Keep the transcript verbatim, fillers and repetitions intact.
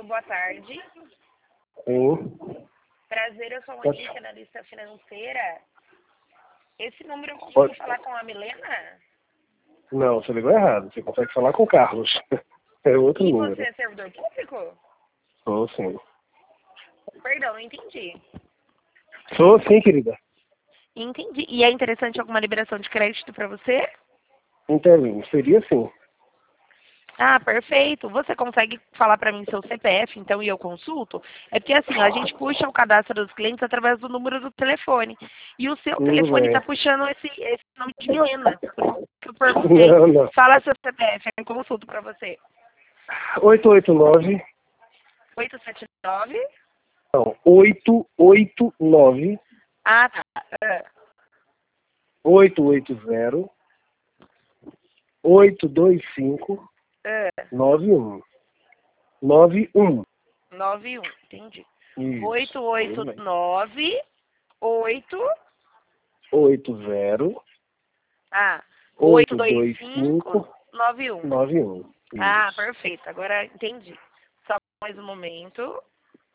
boa tarde. Sim. Prazer, eu sou a Pode- Anícia, analista financeira. Esse número eu consigo Pode- falar com a Milena? Não, você ligou errado. Você consegue falar com o Carlos. É outro E número. você é servidor público? Sou sim. Perdão, não entendi. Sou sim, querida. Entendi. E é interessante alguma liberação de crédito para você? Então, seria sim. Ah, perfeito. Você consegue falar para mim seu C P F, então, e eu consulto? É porque, assim, a gente puxa o cadastro dos clientes através do número do telefone. E o seu Tudo telefone bem. está puxando esse, esse nome de Milena. Por isso que eu perguntei. Não, não. Fala seu C P F, eu consulto para você. oito oito nove. oito sete nove. Não, oito oito nove. Ah, tá. Ah, oito oito zero. oito dois cinco. ah, nove um. nove um. nove um, entendi. Isso. oito Tudo oito bem. nove oito. oito zero. Ah, oito oito dois dois cinco cinco. nove um. nove um. Ah, Isso. perfeito. Agora entendi. Só mais um momento.